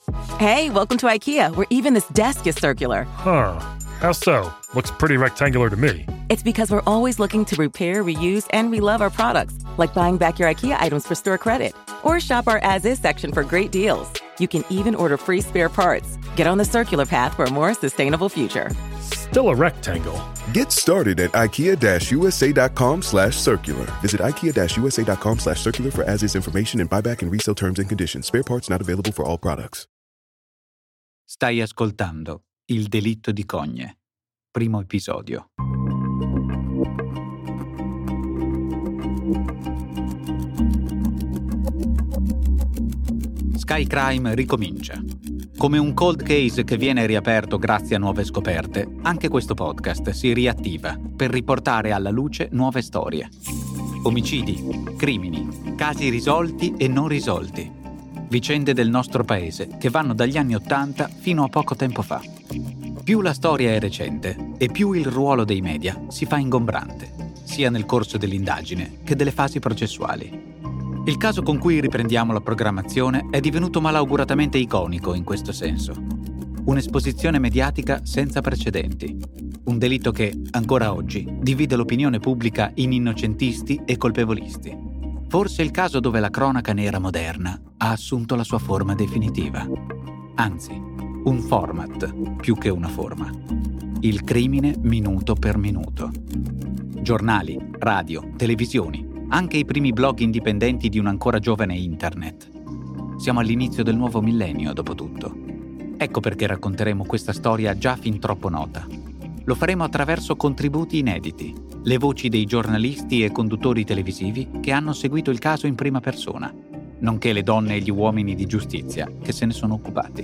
Hey, welcome to IKEA, where even this desk is circular. Huh. How so? Looks pretty rectangular to me. It's because we're always looking to repair, reuse, and relove our products, like buying back your IKEA items for store credit. Or shop our as-is section for great deals. You can even order free spare parts. Get on the circular path for a more sustainable future. Still a rectangle. Get started at IKEA-USA.com/circular. Visit IKEA-USA.com/circular for as-is information and buyback and resale terms and conditions. Spare parts not available for all products. Stai ascoltando Il delitto di Cogne, primo episodio. Sky Crime ricomincia. Come un cold case che viene riaperto grazie a nuove scoperte, anche questo podcast si riattiva per riportare alla luce nuove storie. Omicidi, crimini, casi risolti e non risolti. Vicende del nostro paese che vanno dagli anni '80 fino a poco tempo fa. Più la storia è recente e più il ruolo dei media si fa ingombrante, sia nel corso dell'indagine che delle fasi processuali. Il caso con cui riprendiamo la programmazione è divenuto malauguratamente iconico in questo senso. Un'esposizione mediatica senza precedenti. Un delitto che, ancora oggi, divide l'opinione pubblica in innocentisti e colpevolisti. Forse il caso dove la cronaca nera moderna ha assunto la sua forma definitiva. Anzi, un format più che una forma. Il crimine minuto per minuto. Giornali, radio, televisioni, anche i primi blog indipendenti di un ancora giovane internet. Siamo all'inizio del nuovo millennio, dopo tutto. Ecco perché racconteremo questa storia già fin troppo nota. Lo faremo attraverso contributi inediti, le voci dei giornalisti e conduttori televisivi che hanno seguito il caso in prima persona, nonché le donne e gli uomini di giustizia che se ne sono occupati.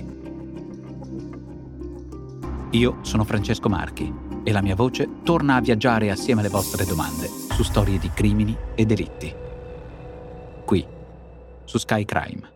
Io sono Francesco Marchi e la mia voce torna a viaggiare assieme alle vostre domande su storie di crimini e delitti. Qui, su Sky Crime.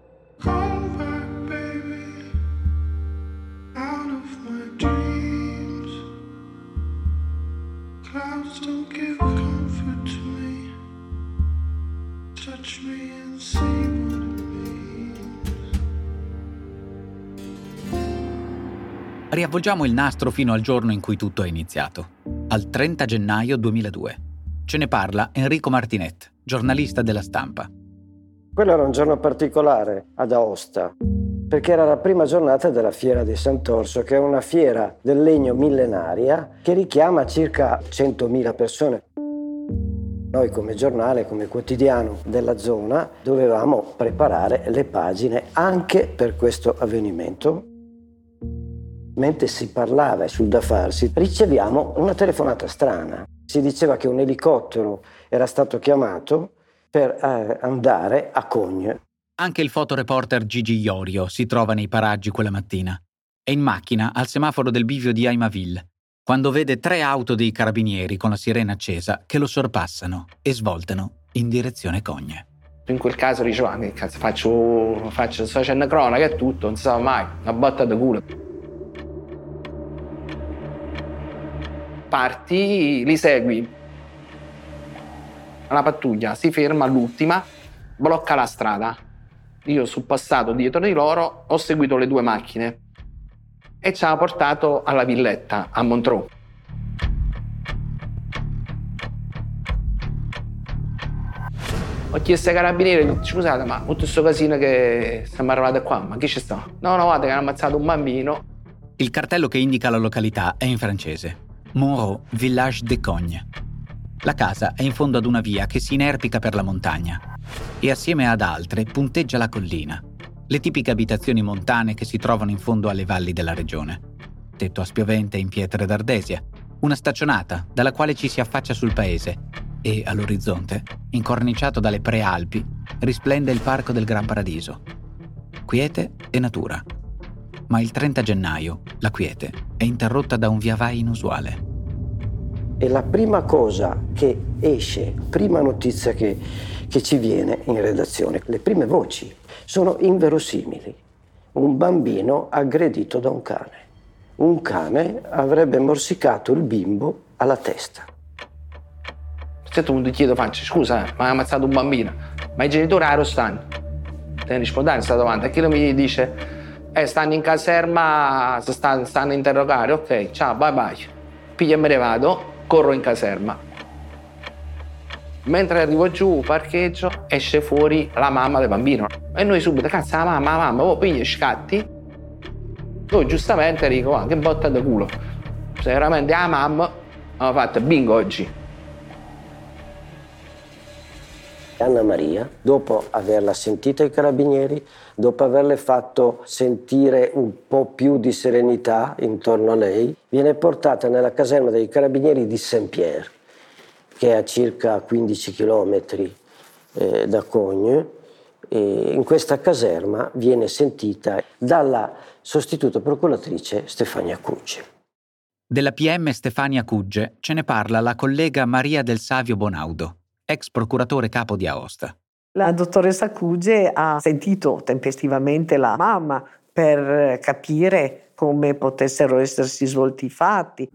Riavvolgiamo il nastro fino al giorno in cui tutto è iniziato, al 30 gennaio 2002. Ce ne parla Enrico Martinet, giornalista della Stampa. Quello era un giorno particolare ad Aosta, perché era la prima giornata della Fiera di Sant'Orso, che è una fiera del legno millenaria che richiama circa 100.000 persone. Noi come giornale, come quotidiano della zona, dovevamo preparare le pagine anche per questo avvenimento. Mentre si parlava sul da farsi, riceviamo una telefonata strana. Si diceva che un elicottero era stato chiamato per andare a Cogne. Anche il fotoreporter Gigi Iorio si trova nei paraggi quella mattina. È in macchina al semaforo del bivio di Aimaville, quando vede 3 auto dei carabinieri con la sirena accesa che lo sorpassano e svoltano in direzione Cogne. In quel caso dicevo, che cazzo faccio sto facendo cronaca e tutto, non si sa mai, una botta di culo. Parti, li segui. Una pattuglia si ferma all'ultima, blocca la strada. Io sono passato dietro di loro, ho seguito le 2 macchine e ci ha portato alla villetta, a Montreux. Ho chiesto ai carabinieri, scusate, ma tutto questo casino che siamo arrivati qua, ma chi ci sta? No, guarda che hanno ammazzato un bambino. Il cartello che indica la località è in francese. Montreux, Village de Cogne. La casa è in fondo ad una via che si inerpica per la montagna e assieme ad altre punteggia la collina, le tipiche abitazioni montane che si trovano in fondo alle valli della regione. Tetto a spiovente in pietre d'ardesia, una staccionata dalla quale ci si affaccia sul paese e all'orizzonte, incorniciato dalle prealpi, risplende il parco del Gran Paradiso. Quiete e natura. Ma il 30 gennaio la quiete è interrotta da un via vai inusuale. E la prima cosa che esce, prima notizia che ci viene in redazione, le prime voci, sono inverosimili. Un bambino aggredito da un cane. Un cane avrebbe morsicato il bimbo alla testa. A un certo punto chiedo, faccio, scusa, ma hai ammazzato un bambino? Ma i genitori stanno? Te ne rispondo, è stato davanti. E chi mi dice, Stanno in caserma, stanno a interrogare, ok, ciao, bye bye. Piglio e me ne vado, corro in caserma. Mentre arrivo giù, parcheggio, esce fuori la mamma del bambino. E noi subito, cazzo, la mamma, oh, pigli e scatti. Noi giustamente dico, che botta di culo. Se veramente la mamma ha fatto bingo oggi. Anna Maria, dopo averla sentita ai carabinieri, dopo averle fatto sentire un po' più di serenità intorno a lei, viene portata nella caserma dei carabinieri di Saint-Pierre, che è a circa 15 chilometri da Cogne. E in questa caserma viene sentita dalla sostituta procuratrice Stefania Cugge. Della PM Stefania Cugge ce ne parla la collega Maria del Savio Bonaudo, ex procuratore capo di Aosta. La dottoressa Cugge ha sentito tempestivamente la mamma per capire come potessero essersi svolti i fatti.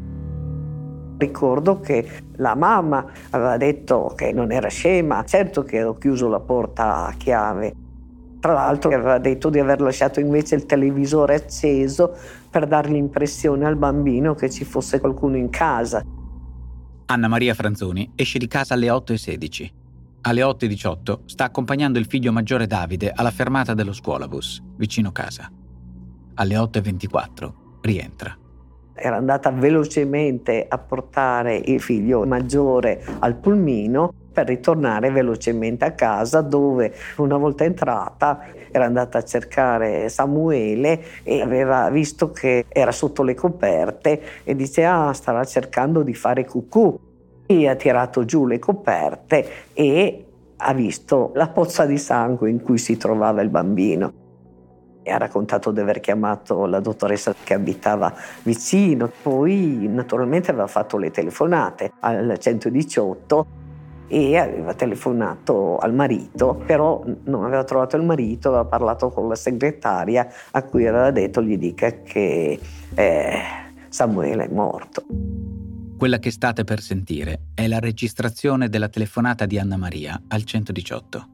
Ricordo che la mamma aveva detto che non era scema, certo che ho chiuso la porta a chiave. Tra l'altro aveva detto di aver lasciato invece il televisore acceso per dare l'impressione al bambino che ci fosse qualcuno in casa. Anna Maria Franzoni esce di casa alle 8:16. Alle 8:18 sta accompagnando il figlio maggiore Davide alla fermata dello scuolabus, vicino casa. Alle 8:24 rientra. Era andata velocemente a portare il figlio maggiore al pulmino per ritornare velocemente a casa, dove una volta entrata era andata a cercare Samuele e aveva visto che era sotto le coperte e dice starà cercando di fare cucù. E ha tirato giù le coperte e ha visto la pozza di sangue in cui si trovava il bambino. E ha raccontato di aver chiamato la dottoressa che abitava vicino, poi naturalmente aveva fatto le telefonate al 118 e aveva telefonato al marito, però non aveva trovato il marito, aveva parlato con la segretaria a cui aveva detto gli dica che Samuele è morto. Quella che state per sentire è la registrazione della telefonata di Anna Maria al 118.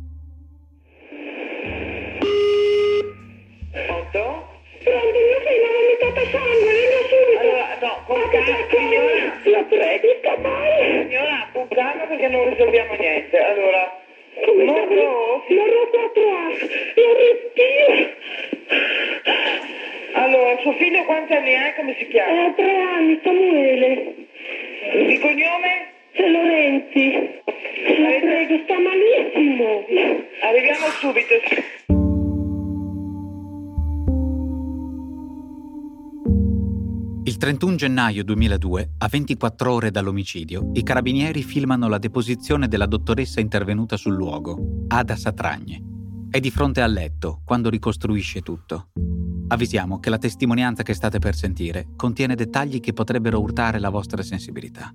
Pronto, mio figlio ha vomitato sangue, venga subito. Allora, no, con calma, signora. La prego, sta male. Signora, con calma perché non risolviamo niente. Allora, morro 4A, non respira. Allora, suo figlio quanti anni ha e come si chiama? 3 anni, Samuele. Di cognome? Lorenzi. La prego, sta malissimo. Arriviamo subito. Il 31 gennaio 2002, a 24 ore dall'omicidio, i carabinieri filmano la deposizione della dottoressa intervenuta sul luogo, Ada Satragne. È di fronte al letto quando ricostruisce tutto. Avvisiamo che la testimonianza che state per sentire contiene dettagli che potrebbero urtare la vostra sensibilità.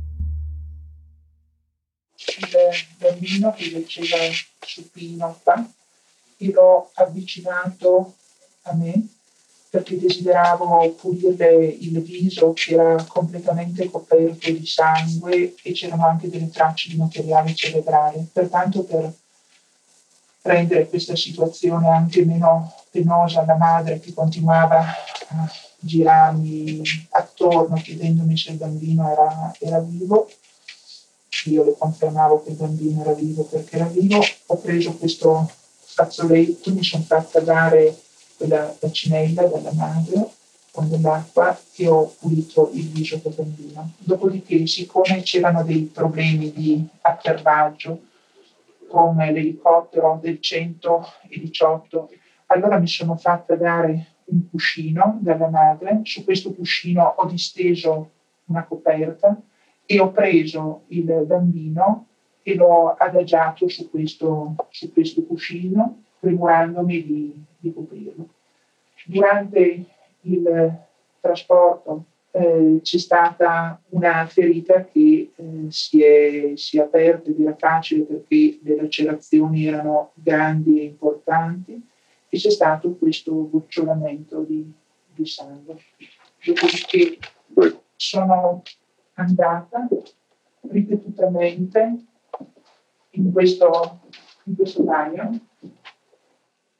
Il bambino che leggeva supino e l'ho avvicinato a me perché desideravo pulire il viso che era completamente coperto di sangue e c'erano anche delle tracce di materiale cerebrale. Pertanto, per rendere questa situazione anche meno penosa alla madre che continuava a girarmi attorno chiedendomi se il bambino era vivo, io le confermavo che il bambino era vivo perché era vivo, ho preso questo fazzoletto, mi sono fatta dare quella bacinella dalla madre con dell'acqua e ho pulito il viso del bambino. Dopodiché, siccome c'erano dei problemi di atterraggio con l'elicottero del 118, allora mi sono fatta dare un cuscino dalla madre. Su questo cuscino ho disteso una coperta e ho preso il bambino e l'ho adagiato su questo cuscino, premurandomi di coprirlo. Durante il trasporto c'è stata una ferita che si è aperta ed era facile perché le lacerazioni erano grandi e importanti e c'è stato questo gocciolamento di sangue. Dopodiché sono andata ripetutamente in questo bagno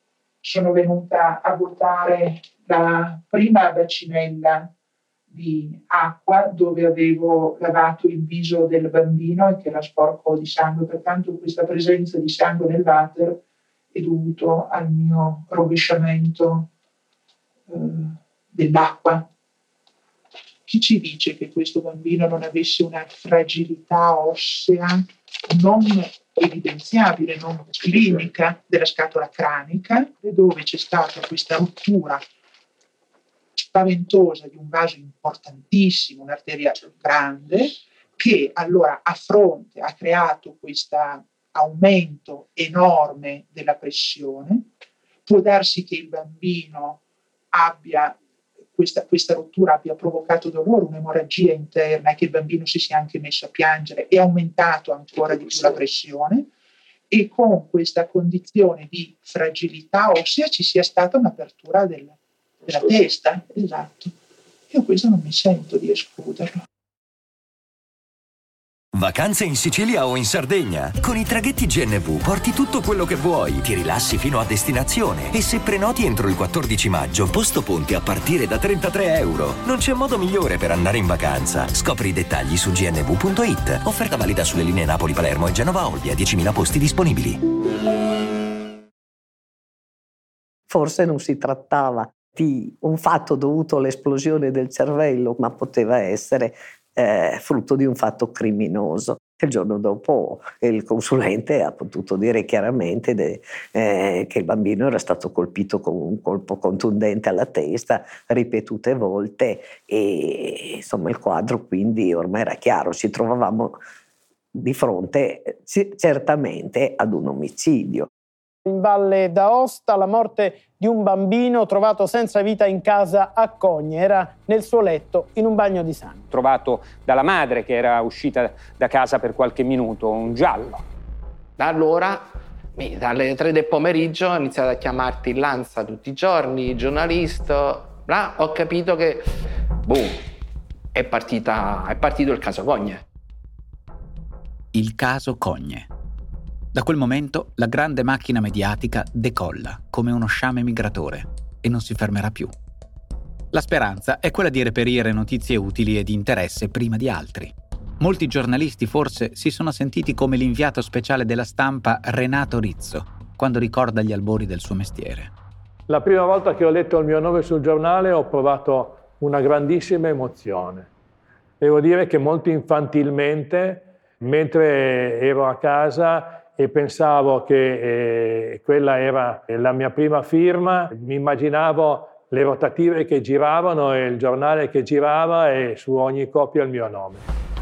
sono venuta a vuotare la prima bacinella di acqua dove avevo lavato il viso del bambino e che era sporco di sangue, pertanto questa presenza di sangue nel water è dovuto al mio rovesciamento dell'acqua. Chi ci dice che questo bambino non avesse una fragilità ossea non evidenziabile, non clinica della scatola cranica, dove c'è stata questa rottura spaventosa di un vaso importantissimo, un'arteria grande, che allora a fronte ha creato questo aumento enorme della pressione. Può darsi che il bambino abbia questa rottura abbia provocato dolore, un'emorragia interna, e che il bambino si sia anche messo a piangere e aumentato ancora di più la pressione, e con questa condizione di fragilità ossea ci sia stata un'apertura della testa. Esatto. Io questo non mi sento di escluderlo. Vacanze in Sicilia o in Sardegna? Con i traghetti GNV porti tutto quello che vuoi, ti rilassi fino a destinazione e se prenoti entro il 14 maggio, posto ponti a partire da €33. Non c'è modo migliore per andare in vacanza. Scopri i dettagli su gnv.it. Offerta valida sulle linee Napoli-Palermo e Genova-Olbia, 10.000 posti disponibili. Forse non si trattava di un fatto dovuto all'esplosione del cervello, ma poteva essere frutto di un fatto criminoso. Il giorno dopo il consulente ha potuto dire chiaramente che il bambino era stato colpito con un colpo contundente alla testa ripetute volte e insomma il quadro quindi ormai era chiaro, ci trovavamo di fronte certamente ad un omicidio. In Valle d'Aosta la morte di un bambino trovato senza vita in casa a Cogne, era nel suo letto in un bagno di sangue. Trovato dalla madre che era uscita da casa per qualche minuto, un giallo. Da allora, dalle 3 del pomeriggio, ho iniziato a chiamarti il Lanza tutti i giorni, giornalista, là ho capito che, è partito il caso Cogne. Il caso Cogne. Da quel momento la grande macchina mediatica decolla come uno sciame migratore e non si fermerà più. La speranza è quella di reperire notizie utili e di interesse prima di altri. Molti giornalisti forse si sono sentiti come l'inviato speciale della Stampa Renato Rizzo, quando ricorda gli albori del suo mestiere. La prima volta che ho letto il mio nome sul giornale ho provato una grandissima emozione. Devo dire che molto infantilmente, mentre ero a casa e pensavo che quella era la mia prima firma, mi immaginavo le rotative che giravano e il giornale che girava e su ogni copia il mio nome.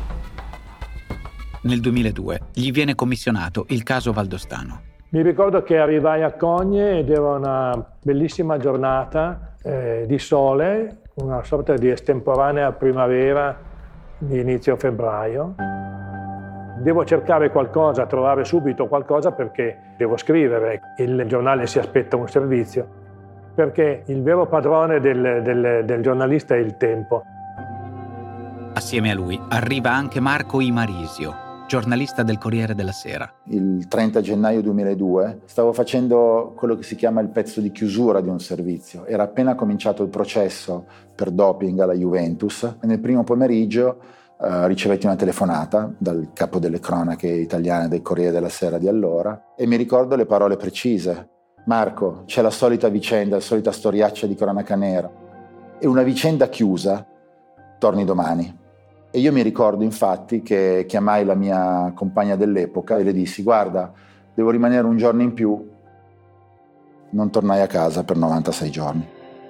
Nel 2002 gli viene commissionato il caso Valdostano. Mi ricordo che arrivai a Cogne ed era una bellissima giornata di sole, una sorta di estemporanea primavera di inizio febbraio. Devo cercare qualcosa, trovare subito qualcosa perché devo scrivere. Il giornale si aspetta un servizio, perché il vero padrone del giornalista è il tempo. Assieme a lui arriva anche Marco Imarisio, giornalista del Corriere della Sera. Il 30 gennaio 2002 stavo facendo quello che si chiama il pezzo di chiusura di un servizio. Era appena cominciato il processo per doping alla Juventus e nel primo pomeriggio ricevetti una telefonata dal capo delle cronache italiane del Corriere della Sera di allora e mi ricordo le parole precise. Marco, c'è la solita vicenda, la solita storiaccia di cronaca nera. È una vicenda chiusa, torni domani. E io mi ricordo infatti che chiamai la mia compagna dell'epoca e le dissi: guarda, devo rimanere un giorno in più. Non tornai a casa per 96 giorni.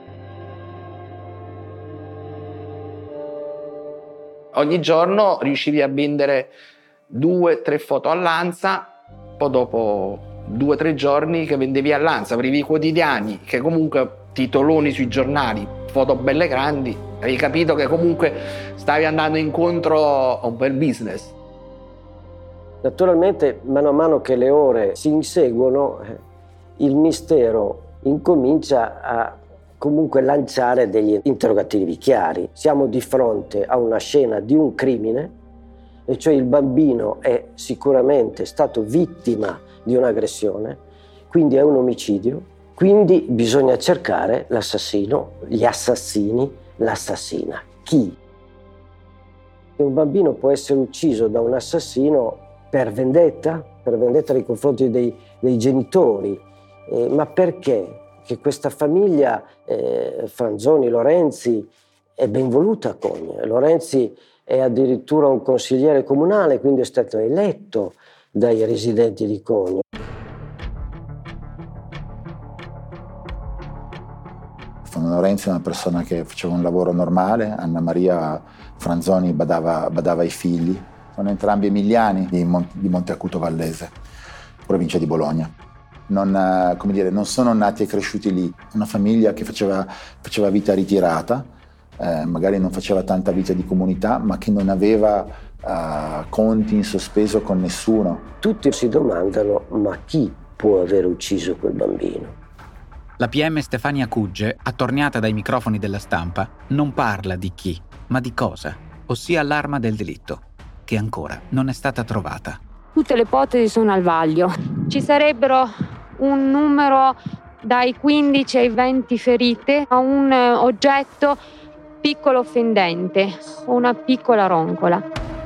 Ogni giorno riuscivi a vendere 2-3 foto a Lanza, poi dopo 2-3 giorni che vendevi a Lanza, aprivi i quotidiani, che comunque titoloni sui giornali, foto belle grandi, avevi capito che comunque stavi andando incontro a un bel business. Naturalmente, mano a mano che le ore si inseguono, il mistero incomincia a comunque lanciare degli interrogativi chiari. Siamo di fronte a una scena di un crimine, e cioè il bambino è sicuramente stato vittima di un'aggressione, quindi è un omicidio, Quindi bisogna cercare l'assassino, gli assassini, l'assassina. Chi? Un bambino può essere ucciso da un assassino per vendetta nei confronti dei genitori. Ma perché? Che questa famiglia, Franzoni, Lorenzi, è ben voluta a Cogne. Lorenzi è addirittura un consigliere comunale, quindi è stato eletto dai residenti di Cogne. Lorenzi è una persona che faceva un lavoro normale, Anna Maria Franzoni badava ai figli. Sono entrambi emiliani di Monteacuto Vallese, provincia di Bologna. Non sono nati e cresciuti lì. Una famiglia che faceva vita ritirata, magari non faceva tanta vita di comunità, ma che non aveva conti in sospeso con nessuno. Tutti si domandano: ma chi può aver ucciso quel bambino? La PM Stefania Cugge, attorniata dai microfoni della Stampa, non parla di chi, ma di cosa, ossia l'arma del delitto, che ancora non è stata trovata. Tutte le ipotesi sono al vaglio. Ci sarebbero un numero dai 15 ai 20 ferite a un oggetto piccolo fendente o una piccola roncola.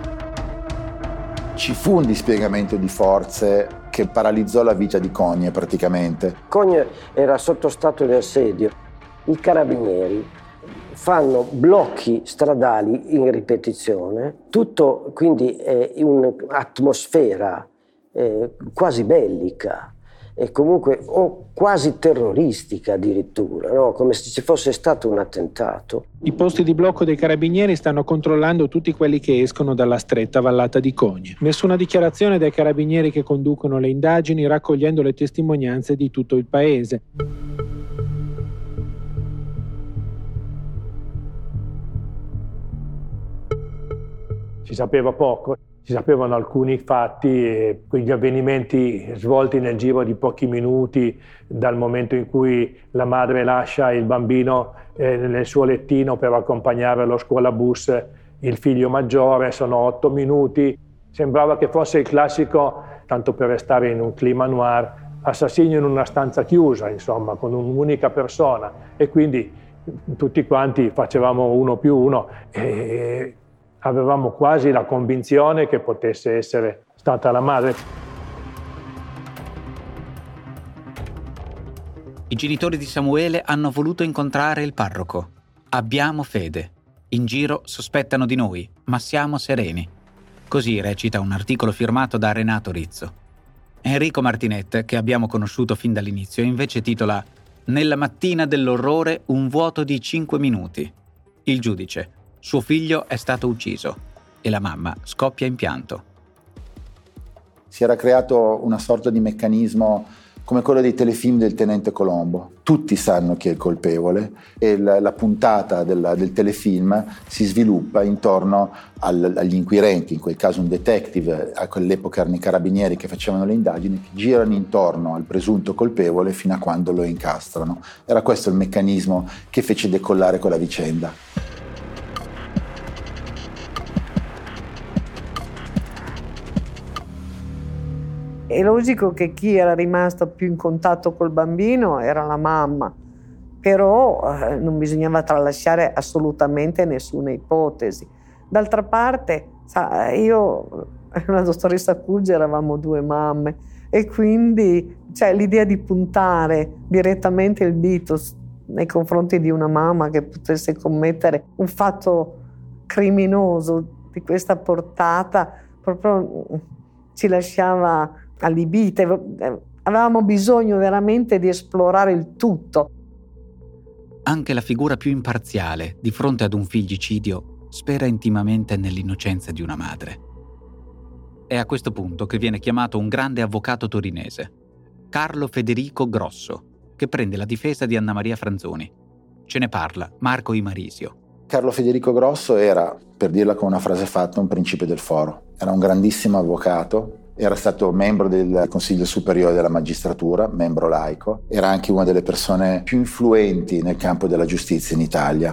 Ci fu un dispiegamento di forze che paralizzò la vita di Cogne praticamente. Cogne era sotto stato di assedio. I carabinieri fanno blocchi stradali in ripetizione, tutto quindi è un'atmosfera quasi bellica e comunque o quasi terroristica addirittura, no? Come se ci fosse stato un attentato. I posti di blocco dei carabinieri stanno controllando tutti quelli che escono dalla stretta vallata di Cogne. Nessuna dichiarazione dai carabinieri che conducono le indagini, raccogliendo le testimonianze di tutto il paese. Si sapeva poco, si sapevano alcuni fatti e quegli avvenimenti svolti nel giro di pochi minuti, dal momento in cui la madre lascia il bambino nel suo lettino per accompagnare allo scuolabus il figlio maggiore, sono 8 minuti. Sembrava che fosse il classico, tanto per restare in un clima noir, assassino in una stanza chiusa, insomma, con un'unica persona. E quindi tutti quanti facevamo 1+1 e avevamo quasi la convinzione che potesse essere stata la madre. I genitori di Samuele hanno voluto incontrare il parroco. Abbiamo fede. In giro sospettano di noi, ma siamo sereni. Così recita un articolo firmato da Renato Rizzo. Enrico Martinet, che abbiamo conosciuto fin dall'inizio, invece titola «Nella mattina dell'orrore un vuoto di 5 minuti. Il giudice. Suo figlio è stato ucciso e la mamma scoppia in pianto». Si era creato una sorta di meccanismo come quello dei telefilm del Tenente Colombo. Tutti sanno chi è il colpevole e la puntata del telefilm si sviluppa intorno agli inquirenti, in quel caso un detective, a quell'epoca erano i carabinieri che facevano le indagini, che girano intorno al presunto colpevole fino a quando lo incastrano. Era questo il meccanismo che fece decollare quella vicenda. È logico che chi era rimasto più in contatto col bambino era la mamma, però non bisognava tralasciare assolutamente nessuna ipotesi. D'altra parte, io e la dottoressa Cugge eravamo 2 mamme e quindi l'idea di puntare direttamente il dito nei confronti di una mamma che potesse commettere un fatto criminoso di questa portata proprio ci lasciava allibite. Avevamo bisogno veramente di esplorare il tutto. Anche la figura più imparziale di fronte ad un figlicidio spera intimamente nell'innocenza di una madre. È a questo punto che viene chiamato un grande avvocato torinese, Carlo Federico Grosso, che prende la difesa di Anna Maria Franzoni. Ce ne parla Marco Imarisio. Carlo Federico Grosso era, per dirla con una frase fatta, un principe del foro. Era un grandissimo avvocato. Era stato membro del Consiglio Superiore della Magistratura, membro laico. Era anche una delle persone più influenti nel campo della giustizia in Italia.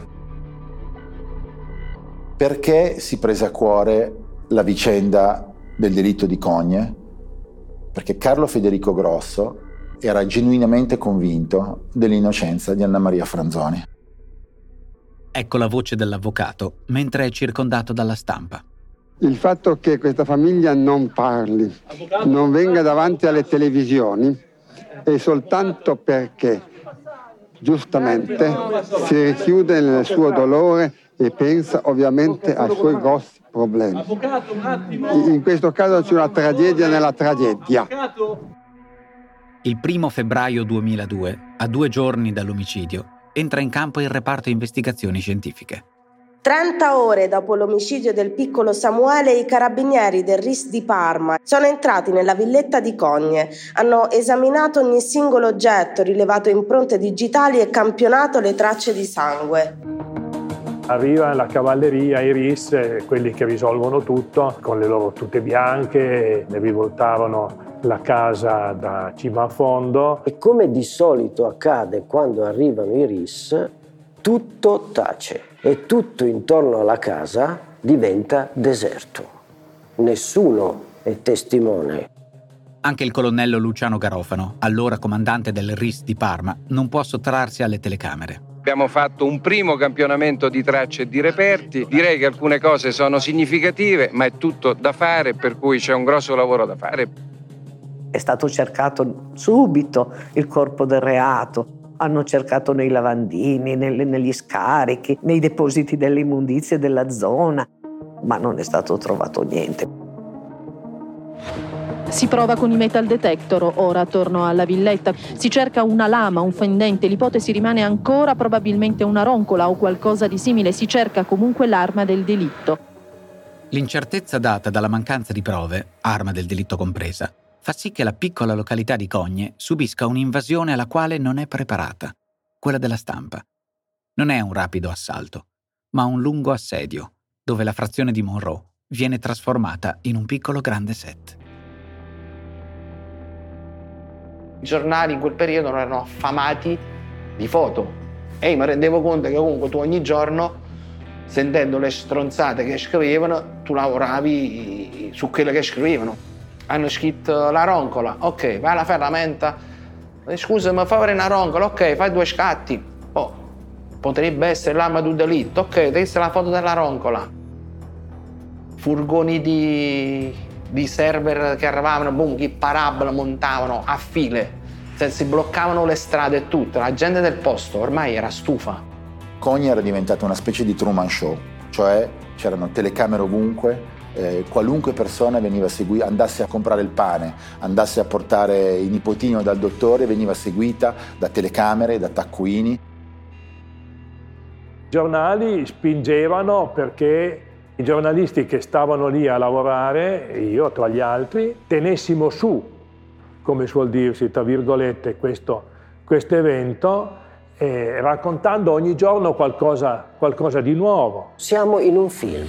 Perché si prese a cuore la vicenda del delitto di Cogne? Perché Carlo Federico Grosso era genuinamente convinto dell'innocenza di Anna Maria Franzoni. Ecco la voce dell'avvocato mentre è circondato dalla stampa. Il fatto che questa famiglia non parli, non venga davanti alle televisioni, è soltanto perché giustamente si richiude nel suo dolore e pensa ovviamente ai suoi grossi problemi. In questo caso c'è una tragedia nella tragedia. Il 1 febbraio 2002, a 2 giorni dall'omicidio, entra in campo il reparto investigazioni scientifiche. 30 ore dopo l'omicidio del piccolo Samuele, i carabinieri del RIS di Parma sono entrati nella villetta di Cogne, hanno esaminato ogni singolo oggetto, rilevato impronte digitali e campionato le tracce di sangue. Arriva la cavalleria, i RIS, quelli che risolvono tutto, con le loro tute bianche, ne rivoltavano la casa da cima a fondo. E come di solito accade quando arrivano i RIS, tutto tace e tutto intorno alla casa diventa deserto. Nessuno è testimone. Anche il colonnello Luciano Garofano, allora comandante del RIS di Parma, non può sottrarsi alle telecamere. Abbiamo fatto un primo campionamento di tracce e di reperti. Direi che alcune cose sono significative, ma è tutto da fare, per cui c'è un grosso lavoro da fare. È stato cercato subito il corpo del reato. Hanno cercato nei lavandini, negli scarichi, nei depositi delle immondizie della zona, ma non è stato trovato niente. Si prova con i metal detector, ora attorno alla villetta. Si cerca una lama, un fendente, l'ipotesi rimane ancora probabilmente una roncola o qualcosa di simile. Si cerca comunque l'arma del delitto. L'incertezza data dalla mancanza di prove, arma del delitto compresa, fa sì che la piccola località di Cogne subisca un'invasione alla quale non è preparata, quella della stampa. Non è un rapido assalto, ma un lungo assedio, dove la frazione di Monroe viene trasformata in un piccolo grande set. I giornali in quel periodo erano affamati di foto e io mi rendevo conto che comunque tu ogni giorno, sentendo le stronzate che scrivevano, tu lavoravi su quelle che scrivevano. Hanno scritto la roncola, ok, vai alla ferramenta, scusa, ma fai una roncola, ok, fai 2 scatti, potrebbe essere l'arma del delitto, ok, deve essere la foto della roncola. Furgoni di server che arrivavano, boom, che parabola montavano a file, si bloccavano le strade e tutto, la gente del posto ormai era stufa. Cogne era diventata una specie di Truman Show, cioè c'erano telecamere ovunque, qualunque persona veniva seguita, andasse a comprare il pane, andasse a portare il nipotino dal dottore, veniva seguita da telecamere, da taccuini. I giornali spingevano perché i giornalisti che stavano lì a lavorare, io tra gli altri, tenessimo su, come suol dirsi, tra virgolette, questo evento, raccontando ogni giorno qualcosa di nuovo. Siamo in un film.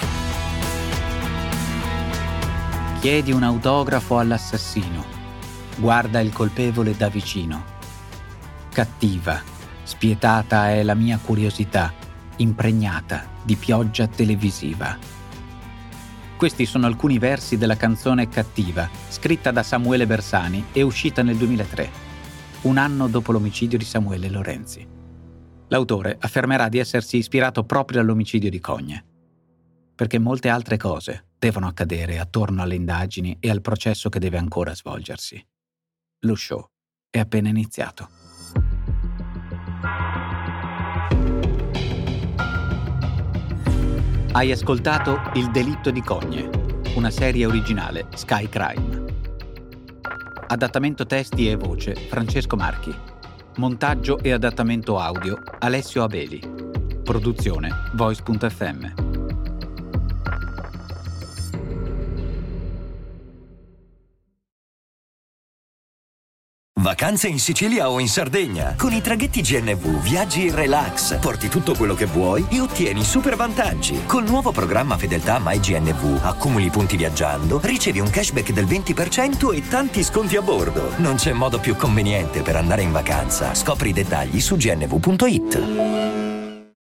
Chiedi un autografo all'assassino. Guarda il colpevole da vicino. Cattiva, spietata è la mia curiosità, impregnata di pioggia televisiva. Questi sono alcuni versi della canzone Cattiva, scritta da Samuele Bersani e uscita nel 2003, un anno dopo l'omicidio di Samuele Lorenzi. L'autore affermerà di essersi ispirato proprio all'omicidio di Cogne, perché molte altre cose devono accadere attorno alle indagini e al processo che deve ancora svolgersi. Lo show è appena iniziato. Hai ascoltato Il delitto di Cogne, una serie originale Sky Crime. Adattamento testi e voce Francesco Marchi. Montaggio e adattamento audio Alessio Abeli. Produzione Voice.fm. Vacanze in Sicilia o in Sardegna. Con i traghetti GNV viaggi in relax, porti tutto quello che vuoi e ottieni super vantaggi. Col nuovo programma Fedeltà MyGNV accumuli punti viaggiando, ricevi un cashback del 20% e tanti sconti a bordo. Non c'è modo più conveniente per andare in vacanza. Scopri i dettagli su gnv.it.